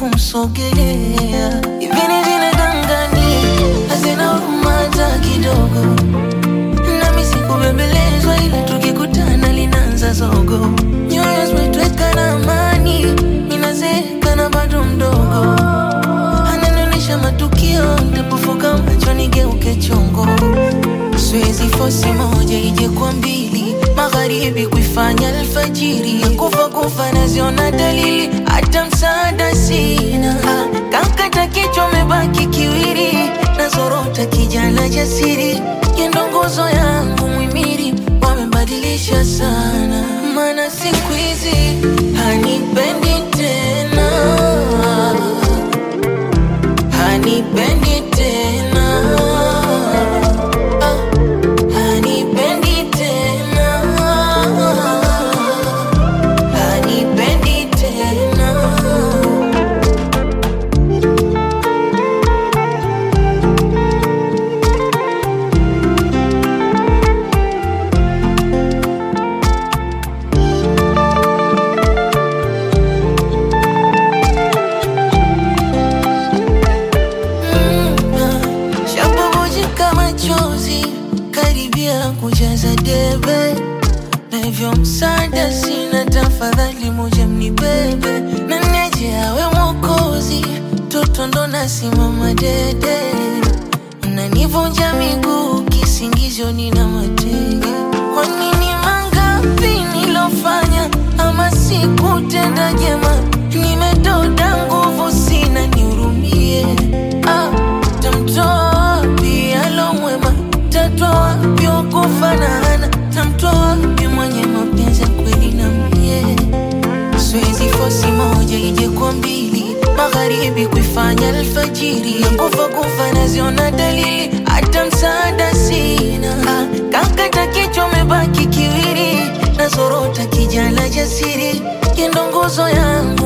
kumsogelea. Hivi ni binadamu gani hazina huruma hata kidogo? Nami sikubembelezwa ila tukikutana linaanza zogo. Nyoyo zimetweka na amani, ninazeeka na bado mdogo. Ananionyesha matukio, nitapofuka macho nigeuke chongo. Siwezi fosi moja ije kwa mbili, magharibi kuifanya alfajiri. Kufa naziona dalili, hata msaada sina. Kankata kichwa mebaki kiwiri, nazorota kijana jasiri. Yendo nguzo yangu mwimiri, wamebadilisha sana. Maana siku hizi hanipendi tena, hanipendi tena, hanipendi tena, hanipendi tena. Shabubujika machozi, karibia kujaza debe. Na hivyo msaada sina, tafadhali moja mnibebe. Na neje awe mwokozi, toto ndo nasimama dede. Mnanivunja miguu, kisingizio nina matege. Kwa nini mangapi nilofanya, ama sikutenda jema? Nimedoda nguvu sina, nihurumie. Tamtoa wapi alo mwema, tatoa wapi wakufanana? Tamtoa wapi mwenye mapenzi kweli na mie? Siwezi fosi moja ije kwa mbili, magharibi kuifanya alfajiri. Kufa naziona dalili, hata msaada sina. Kankata kichwa mebaki kiwiri, nazorota kijana jasiri. Yendo nguzo yangu